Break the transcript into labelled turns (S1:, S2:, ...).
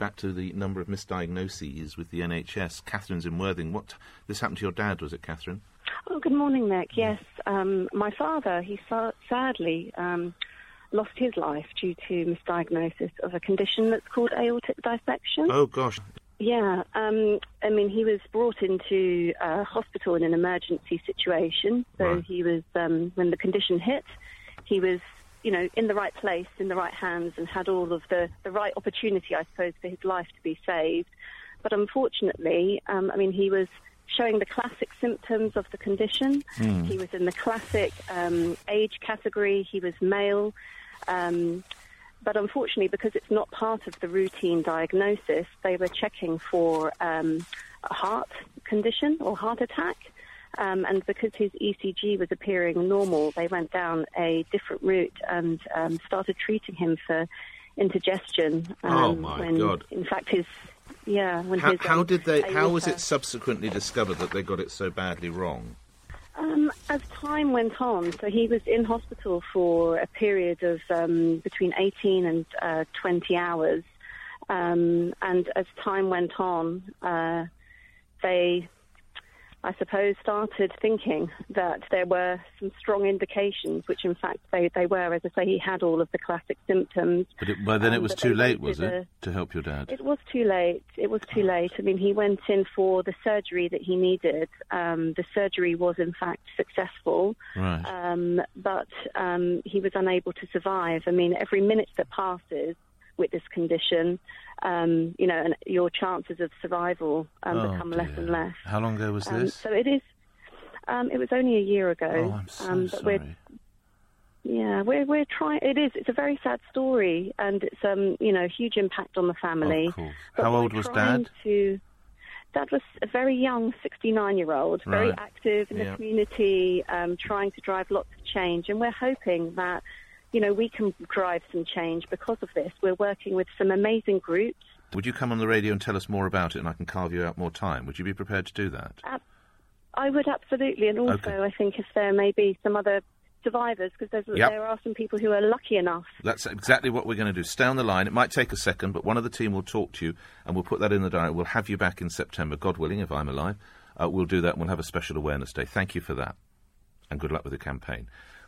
S1: back to the number of misdiagnoses with the NHS. Catherine's in Worthing. This happened to your dad, was it, Catherine?
S2: Oh, good morning, Nick. Yes, my father, he sadly lost his life due to misdiagnosis of a condition that's called aortic dissection.
S1: Oh, gosh.
S2: Yeah, I mean, he was brought into hospital in an emergency situation. So
S1: Right.
S2: he was, when the condition hit, he was, in the right place, in the right hands, and had all of the right opportunity, I suppose, for his life to be saved. But unfortunately, he was showing the classic symptoms of the condition. He was in the classic age category. He was male. But unfortunately, because it's not part of the routine diagnosis, they were checking for a heart condition or heart attack. And because his ECG was appearing normal, they went down a different route and started treating him for indigestion.
S1: Oh, my God.
S2: In fact,
S1: How was it subsequently discovered that they got it so badly wrong?
S2: As time went on, so he was in hospital for a period of between 18 and 20 hours. And as time went on, they, I suppose, started thinking that there were some strong indications, which in fact they were. As I say, he had all of the classic symptoms.
S1: But by then it was too late, was it, to help your dad?
S2: It was too late. It was too late. I mean, he went in for the surgery that he needed. The surgery was in fact successful.
S1: Right.
S2: But he was unable to survive. I mean, every minute that passes with this condition, and your chances of survival become less and less.
S1: How long ago was this?
S2: So it is. It was only a year ago.
S1: Oh, I'm so sorry.
S2: We're trying. It's a very sad story, and it's huge impact on the family.
S1: Of course. How old was Dad?
S2: Dad was a very young 69-year-old, very active in the community, trying to drive lots of change, and we're hoping that we can drive some change because of this. We're working with some amazing groups.
S1: Would you come on the radio and tell us more about it, and I can carve you out more time? Would you be prepared to do that?
S2: I would, absolutely. And also,
S1: Okay.
S2: I think if there may be some other survivors, because there are some people who are lucky enough.
S1: That's exactly what we're going to do. Stay on the line. It might take a second, but one of the team will talk to you, and we'll put that in the diary. We'll have you back in September, God willing, if I'm alive. We'll do that, and we'll have a special awareness day. Thank you for that, and good luck with the campaign.